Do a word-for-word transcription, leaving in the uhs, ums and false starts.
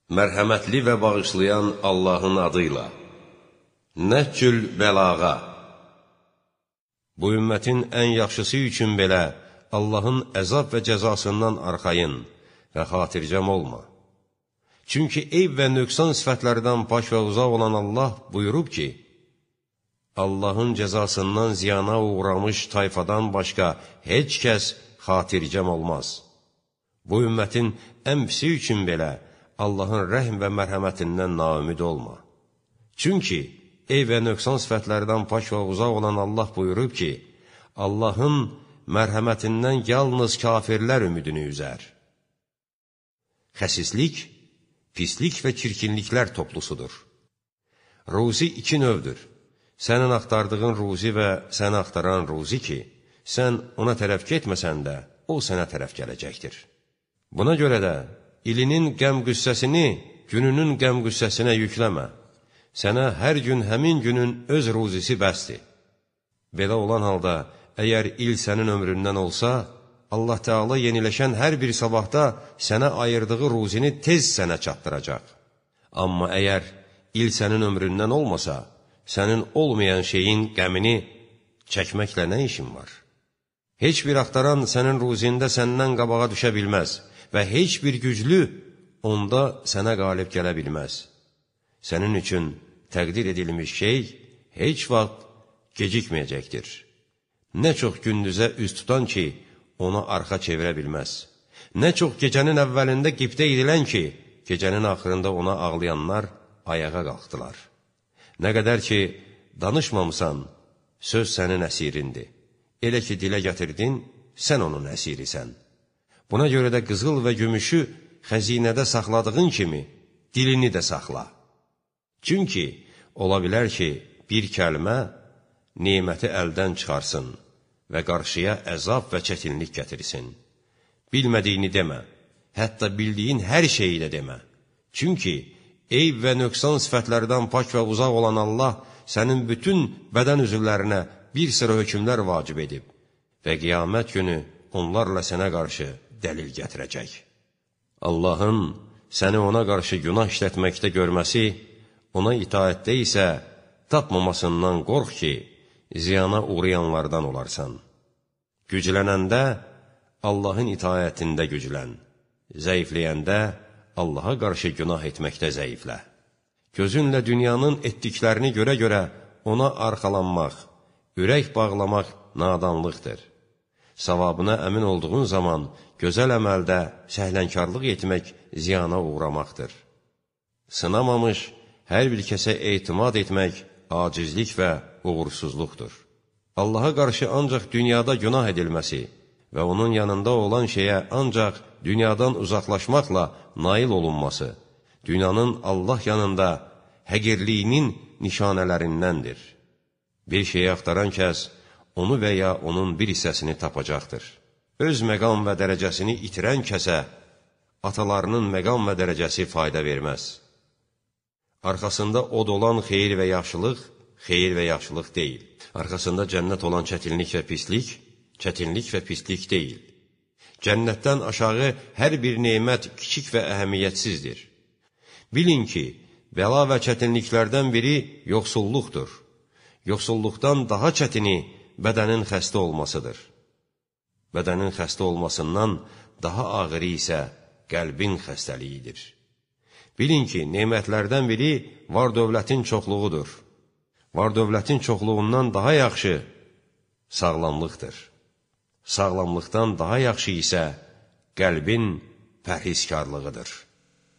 Mərhəmətli və bağışlayan Allahın adıyla. Nəhcül bəlağa. Bu ümmətin ən yaxşısı üçün belə Allahın əzab və cəzasından arxayın və xatircəm olma. Çünki eyb və nöqsan sifətlərdən pak və uzaq olan Allah buyurub ki, Allahın cəzasından ziyana uğramış tayfadan başqa heç kəs xatircəm olmaz. Bu ümmətin ən pisi üçün belə Allahın rəhm və mərhəmətindən naümid olma. Çünki eyb və nöqsan sifətlərdən pak və uzaq olan Allah buyurub ki, Allahın mərhəmətindən yalnız kafirlər ümidini üzər. Xəsislik, pislik və çirkinliklər toplusudur. Ruzi iki növdür. Sənin axtardığın ruzi və səni axtaran ruzi ki, sən ona tərəf getməsən də, o sənə tərəf gələcəkdir. Buna görə də, ilinin qəm-qüssəsini gününün qəm-qüssəsinə yükləmə. Sənə hər gün həmin günün öz ruzisi bəsdir. Belə olan halda, əgər il sənin ömründən olsa, Allah Teala yeniləşən hər bir sabahda sənə ayırdığı ruzini tez sənə çatdıracaq. Amma əgər il sənin ömründən olmasa, sənin olmayan şeyin qəmini çəkməklə nə işin var? Heç bir axtaran sənin ruzində səndən qabağa düşə bilməz və heç bir güclü onda sənə qalib gələ bilməz. Sənin üçün təqdir edilmiş şey heç vaxt gecikməyəcəkdir. Nə çox gündüzə üz tutan ki, onu arxa çevirə bilməz. Nə çox gecənin əvvəlində qibdə edilən ki, gecənin axırında ona ağlayanlar ayağa qalxdılar. Nə qədər ki, danışmamısan, söz səninəsirindir. Elə ki, dilə gətirdin, sən onun əsirisən. Buna görə də qızıl və gümüşü xəzinədə saxladığın kimi, dilini də saxla. Çünki, ola bilər ki, bir kəlmə neməti əldən çıxarsın və qarşıya əzab və çətinlik gətirsin. Bilmədiyini demə, hətta bildiyin hər şeyi də demə. Çünki, eyb və nöqsan sifətlərdən pak və uzaq olan Allah sənin bütün bədən üzvlərinə bir sıra hökmlər vacib edib və qiyamət günü onlarla sənə qarşı dəlil gətirəcək. Allahın səni ona qarşı günah işlətməkdə görməsi, ona itaətdə isə tapmamasından qorx ki, ziyana uğrayanlardan olarsan. Güclənəndə Allahın itaətində güclən, zəifləyəndə Allaha qarşı günah etməkdə zəiflə. Gözünlə dünyanın etdiklərini görə-görə ona arxalanmaq, ürək bağlamaq nadanlıqdır. Savabına əmin olduğun zaman gözəl əməldə səhlənkarlıq etmək ziyana uğramaqdır. Sınamamış hər bir kəsə etimad etmək acizlik və uğursuzluqdur. Allaha qarşı ancaq dünyada günah edilməsi və onun yanında olan şeyə ancaq dünyadan uzaqlaşmaqla nail olunması, dünyanın Allah yanında həqirliyinin nişanələrindəndir. Bir şeyi axtaran kəs, onu və ya onun bir hissəsini tapacaqdır. Öz məqam və dərəcəsini itirən kəsə, atalarının məqam və dərəcəsi fayda verməz. Arxasında od olan xeyir və yaxşılıq, xeyir və yaxşılıq deyil. Arxasında cənnət olan çətinlik və pislik, çətinlik və pislik deyil. Cənnətdən aşağı hər bir nemət kiçik və əhəmiyyətsizdir. Bilin ki, bəla və çətinliklərdən biri yoxsulluqdur. Yoxsulluqdan daha çətini bədənin xəstə olmasıdır. Bədənin xəstə olmasından daha ağırı isə qəlbin xəstəliyidir. Bilin ki, nemətlərdən biri var-dövlətin çoxluğudur. Var-dövlətin çoxluğundan daha yaxşı sağlamlıqdır. Sağlamlıqdan daha yaxşı isə qəlbin pərhizkarlığıdır.